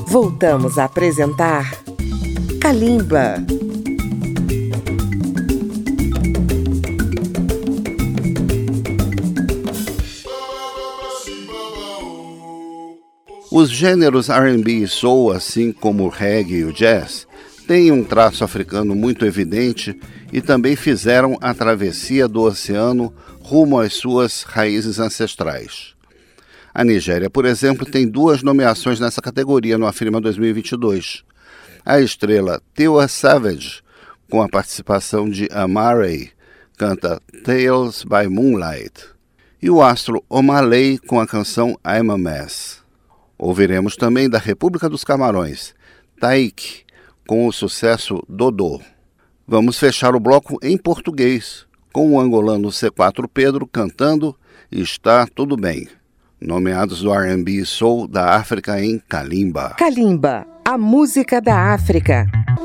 Voltamos a apresentar Kalimba. Os gêneros R&B e soul, assim como o reggae e o jazz, têm um traço africano muito evidente e também fizeram a travessia do oceano rumo às suas raízes ancestrais. A Nigéria, por exemplo, tem 2 nomeações nessa categoria no Afrima 2022. A estrela Tiwa Savage, com a participação de Amare, canta Tales by Moonlight, e o astro Omah Lay com a canção I'm a Mess. Ouviremos também da República dos Camarões, Taíque, com o sucesso Dodô. Vamos fechar o bloco em português, com o angolano C4 Pedro cantando Está Tudo Bem, nomeados do R&B e Soul da África em Kalimba. Kalimba, a música da África.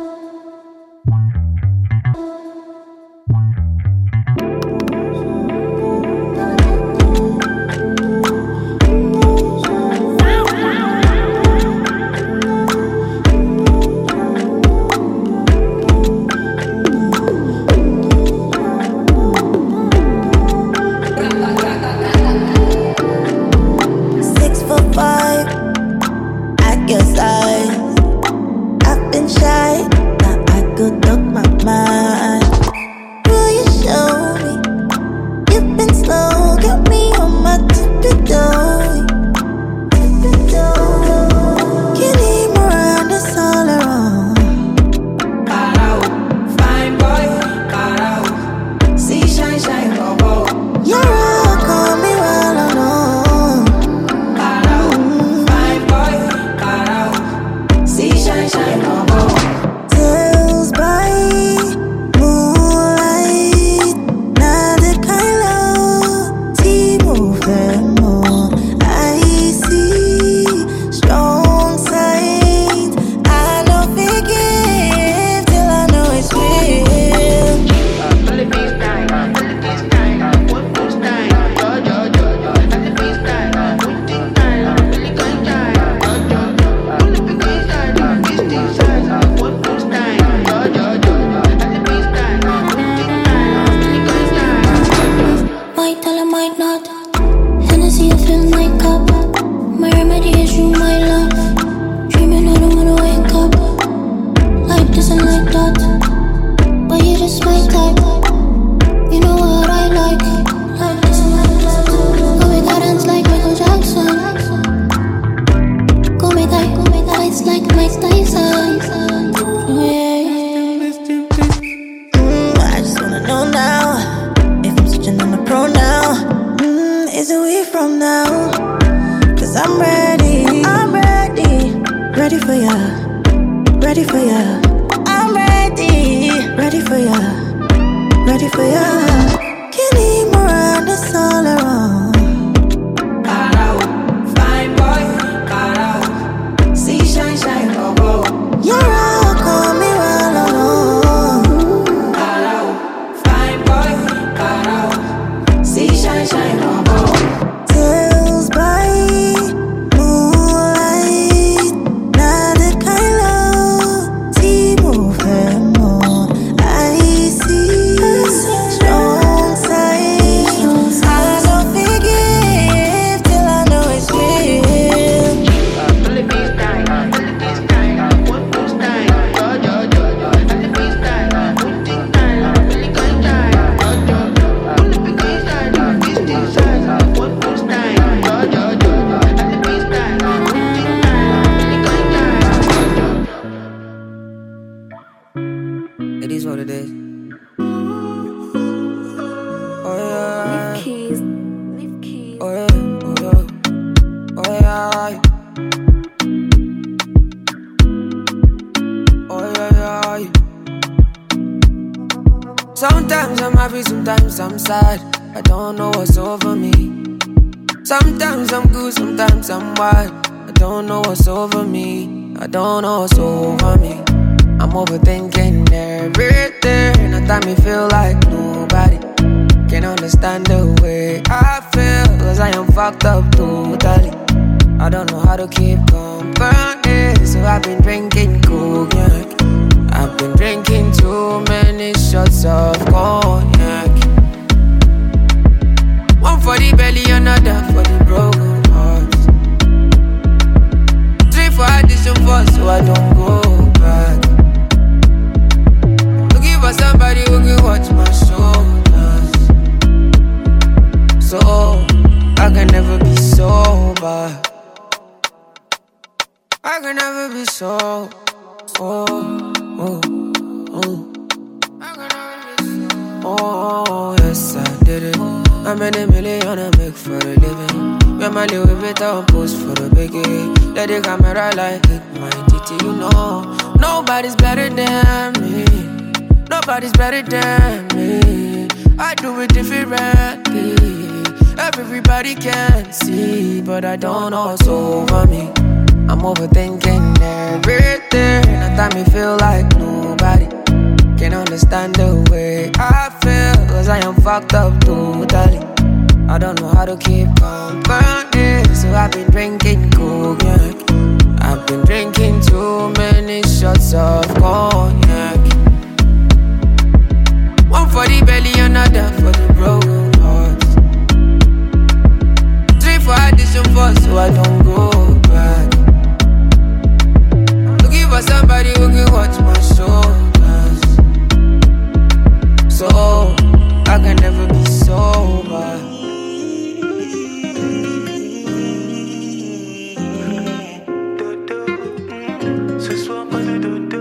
Sometimes I'm happy, sometimes I'm sad. I don't know what's over me. Sometimes I'm good, sometimes I'm wild. I don't know what's over me. I don't know what's over me. I'm overthinking everything. I time me feel like nobody can understand the way I feel. Cause I am fucked up totally. I don't know how to keep company, so I've been drinking cognac. I've been drinking too many shots of cognac. One for the belly, another for the broken hearts. Three for addition four, so I don't go back. Looking for somebody who can watch my shoulders, so I can never be sober. I can never be sober. Oh, yes, I did it. I made $1 million I make for a living. When my Louis Vuitton post for the biggie. Let the camera like it, my titty, you know. Nobody's better than me. Nobody's better than me. I do it differently. Everybody can see, but I don't know what's over me. I'm overthinking everything. At time me feel like nobody can understand the way I feel, cause I am fucked up totally. I don't know how to keep company, so I've been drinking cognac. I've been drinking too many shots of cognac. One for the belly, another for the broken hearts. Three for addition four, so I don't go back. Looking for somebody who can watch my shoulders, so I can never be sober. Ce soir pas de dodo,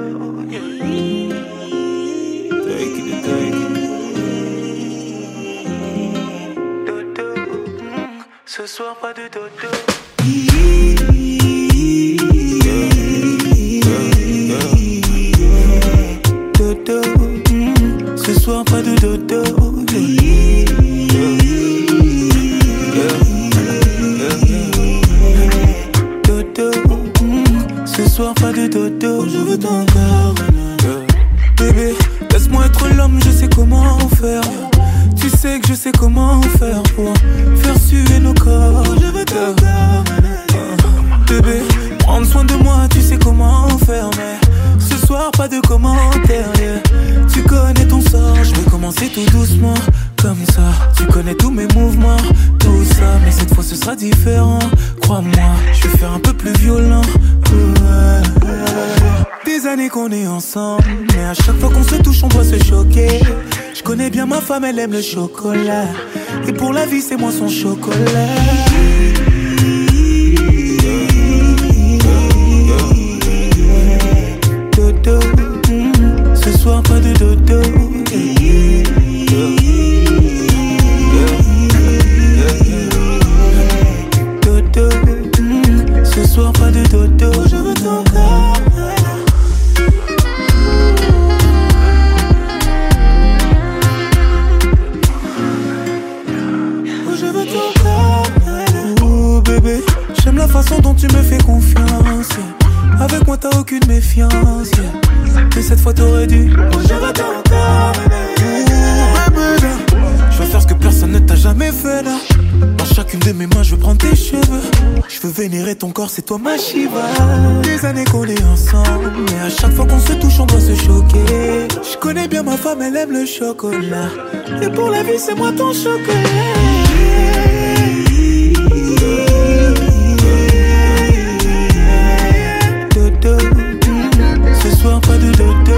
ce soir pas de dodo. Dodo, ce soir pas de dodo. Dodo, ce soir pas de dodo. Je veux ton corps. Bébé, laisse-moi être l'homme, je sais comment faire. Tu sais que je sais comment faire pour faire suer nos corps. Je veux ton corps. Bébé, prendre soin de moi, tu sais comment faire. Mais ce soir, pas de commentaires. Yeah. Tu connais ton sort, je vais commencer tout doucement. Comme ça, tu connais tous mes mouvements. Tout ça, mais cette fois ce sera différent. Crois-moi, je vais faire un peu plus violent. Des années qu'on est ensemble, mais à chaque fois qu'on se touche, on doit se choquer. Je connais bien ma femme, elle aime le chocolat. Et pour la vie, c'est moi son chocolat. Dodo, ce soir pas de dodo. Dodo, ce soir pas de dodo. Je veux ton corps. Oh bébé, j'aime la façon dont tu me fais confiance. Avec moi t'as aucune méfiance. Mais cette fois t'aurais dû. Oh je veux ton corps. Oh bébé, je veux faire ce que personne ne t'a jamais fait là. Dans chacune de mes mains je veux prendre tes cheveux. Je veux vénérer ton corps, c'est toi ma Shiva. Des années qu'on est ensemble, mais à chaque fois qu'on se touche on doit se choquer. Je connais bien ma femme, elle aime le chocolat. Et pour la vie c'est moi ton chocolat. Dodo, ce soir pas de dodo.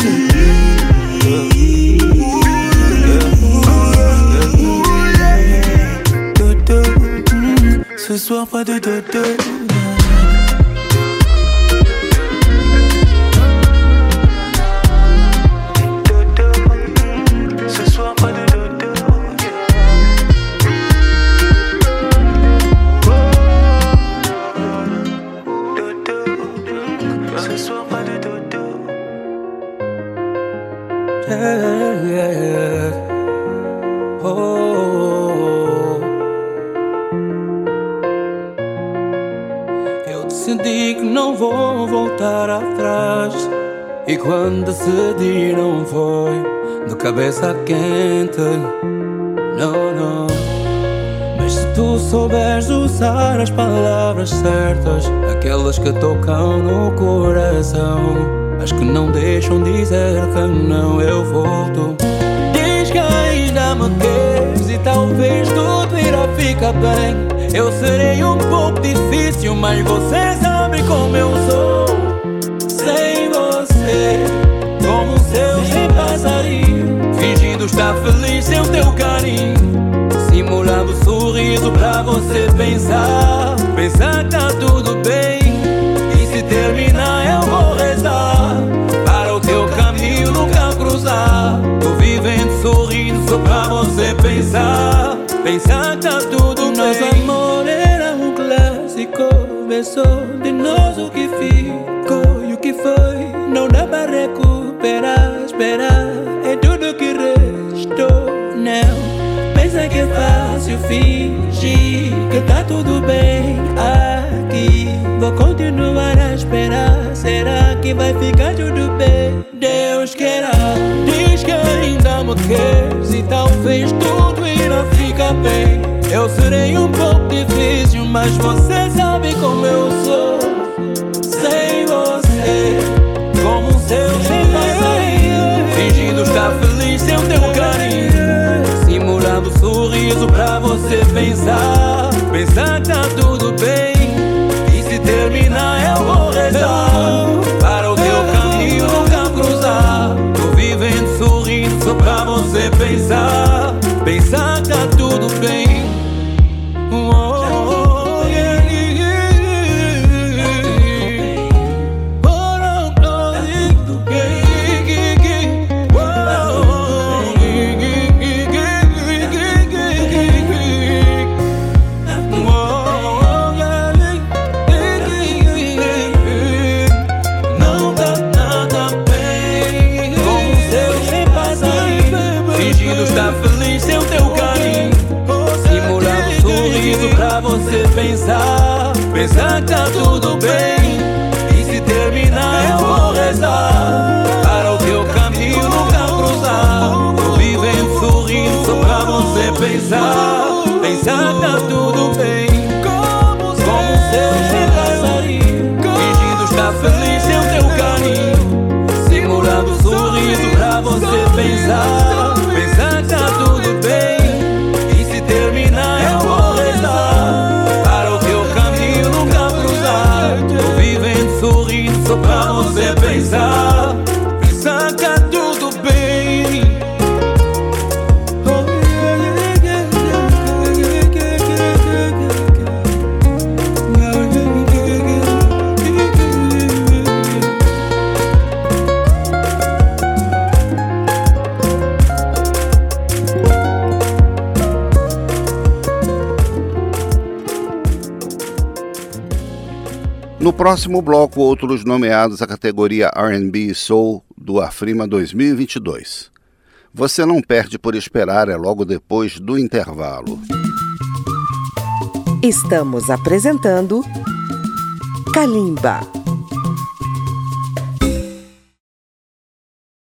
Dodo, ce soir pas de dodo. Eu decidi que não vou voltar atrás. E quando decidi não foi de cabeça quente. Não, não. Mas se tu souberes usar as palavras certas, aquelas que tocam no coração, as que não deixam dizer que não, eu volto. Diz que ainda me queres e talvez tudo irá ficar bem. Eu serei um pouco difícil, mas você sabe como eu sou. Sem você, como um céu sem passarinho, fingindo estar feliz sem o teu carinho, simulando sorriso pra você pensar que tá tudo bem. E se terminar eu vou rezar para o teu caminho nunca cruzar. Tô vivendo sorrindo só pra você pensar que tá tudo bem. Nosso amor era um clássico, pensou de nós o que ficou e o que foi não dá pra recuperar. Esperar é tudo que restou. Não pensa que é fácil fingir que tá tudo bem aqui. Vou continuar a esperar. Será que vai ficar tudo bem? Deus queira. Diz que ainda me queres e talvez tudo irá ficar bem. Eu serei um pouco difícil, mas você sabe como eu sou. Sem você, como um céu sem passarinho, fingindo estar feliz sem o teu carinho, simulando sorriso pra você pensar que tá tudo bem. E se terminar eu vou rezar para o teu caminho nunca cruzar. Tô vivendo sorrindo só pra você pensar que tá tudo bem. Você pensar que tá tudo bem. E se terminar eu vou rezar para o teu caminho nunca cruzar. Tô vivendo sorrindo só pra você pensar que tá tudo bem. Como um céu sem passarinho, fingindo estar feliz sem o teu carinho, simulando sorriso pra você pensar que tá tudo bem. E se terminar eu vou rezar para o teu caminho nunca cruzar. Tô vivendo sorrindo só pra você pensar que tá tudo bem. No próximo bloco, outros nomeados à categoria R&B e Soul do Afrima 2022. Você não perde por esperar, é logo depois do intervalo. Estamos apresentando Kalimba.